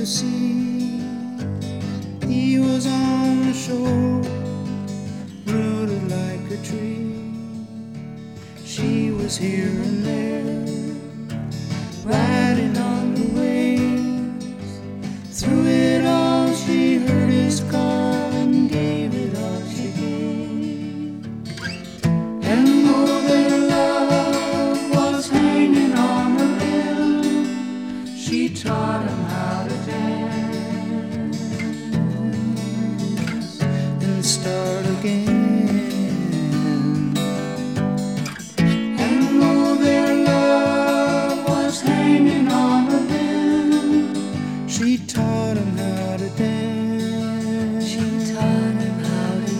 sea. He was on the shore, rooted like a tree. She was here and there, riding on the waves. Through it all she heard his call and gave it all she gave. And though their love was hanging on a limb, she taught him how to dance and start again. And though their love was hanging on a limb, she taught him how to dance. She taught him how to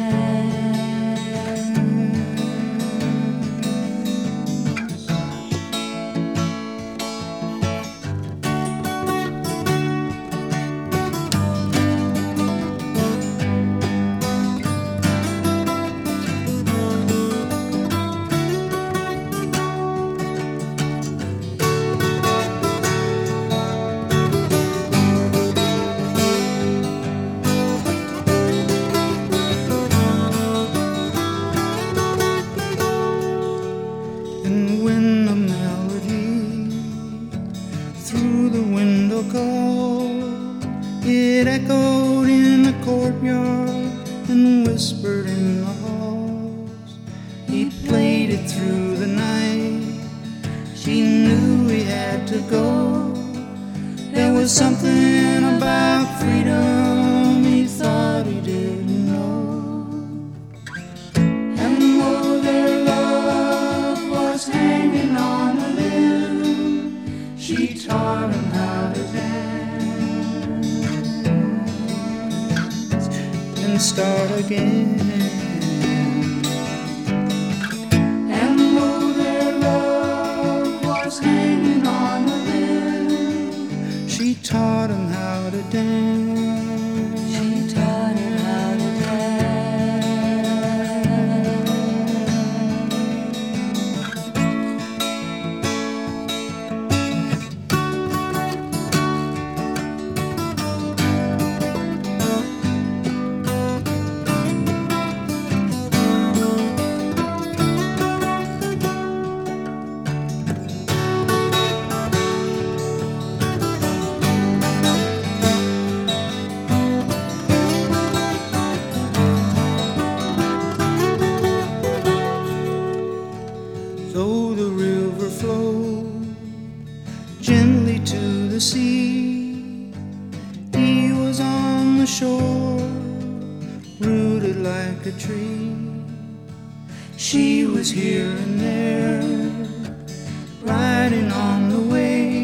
And when the melody through the window called, it echoed in the courtyard and whispered in the halls. He played it through the night. She knew he had to go. There was something about freedom he thought he didn't know. And though their love was hanging on a limb, she taught him how to dance and start again. And though their love was hanging on a limb, she taught him how to dance. She taught him how to dance. Though the river flowed gently to the sea, he was on the shore, rooted like a tree. She was here and there, riding on the waves.